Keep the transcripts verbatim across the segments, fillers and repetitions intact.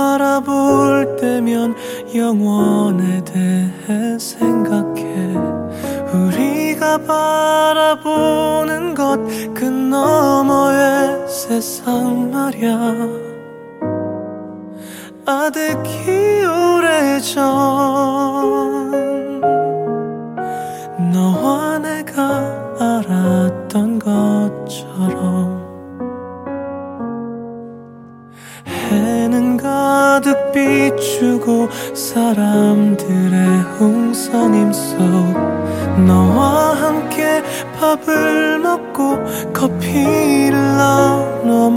바라볼 때면 영원에 대해 생각해. 우리가 바라보는 것 그 너머의 세상 말야. 아득히 오래전 너와 내가 알았던 것처럼 해는 가득 비추고 사람들의 웅성임 속 너와 함께 밥을 먹고 커피를 나눠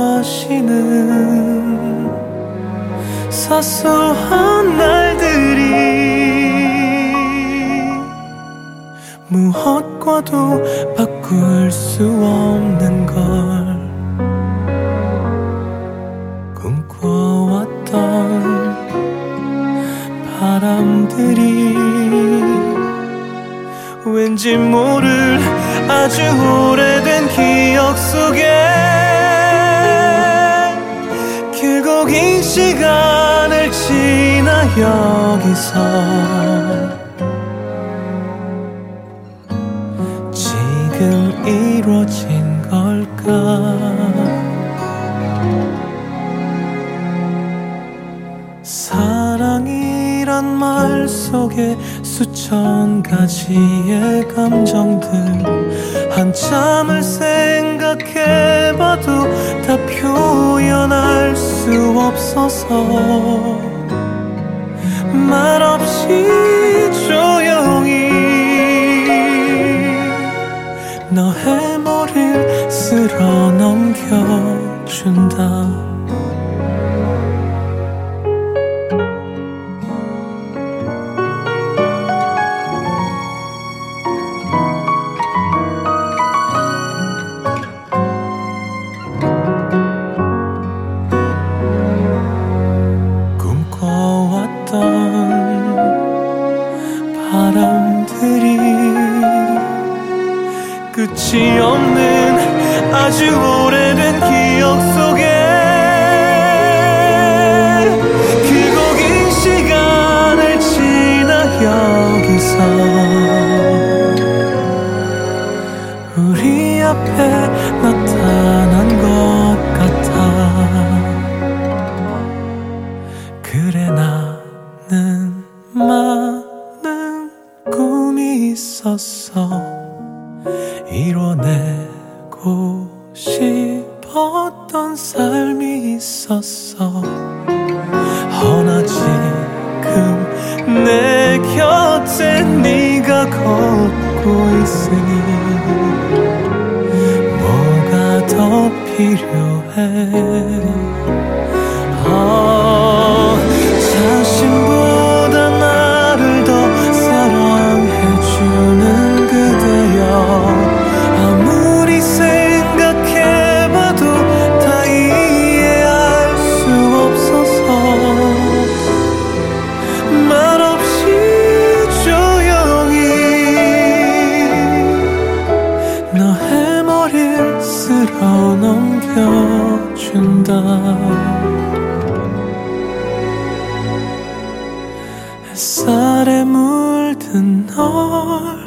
마시는 사소한 날들이 무엇과도 바꿀 수 없는 걸 꿈꿔왔던 바람들이 왠지 모를 아주 오래된 기억 속에 길고 긴 시간을 지나 여기서 지금 이루어진 걸까. 사랑이란 말 속에 수천 가지의 감정들 한참을 생각해봐도 다 표현할 수 없어서 말없이 조용히 너의 머리를 쓸어 넘겨준다. 바람들이 끝이 없는 아주 오래된 기억 속에 길고 긴 시간을 지나 여기서 우리 앞에 나타난 것 같아. 그래 나는 많은 꿈이 있었어. 이뤄내고 싶었던 삶이 있었어. 허나 지금 내 곁에 네가 걷고 있으니 뭐가 더 필요해. 어, 자신보다 나를 더 사랑해주는 그대여. 아무리 생각해봐도 다 이해할 수 없어서 말없이 조용히 너의 머리를 쓸어 넘겨준다. 햇살에 물든 널